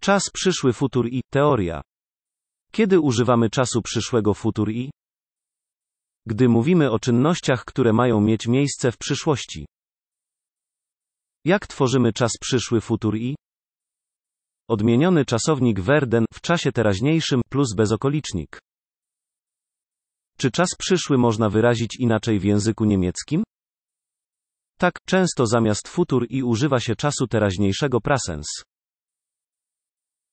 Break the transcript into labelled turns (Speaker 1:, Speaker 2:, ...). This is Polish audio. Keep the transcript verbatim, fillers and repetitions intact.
Speaker 1: Czas przyszły futur i teoria. Kiedy używamy czasu przyszłego futur i? Gdy mówimy o czynnościach, które mają mieć miejsce w przyszłości. Jak tworzymy czas przyszły futur i? Odmieniony czasownik werden w czasie teraźniejszym plus bezokolicznik. Czy czas przyszły można wyrazić inaczej w języku niemieckim? Tak, często zamiast futur i używa się czasu teraźniejszego Präsens.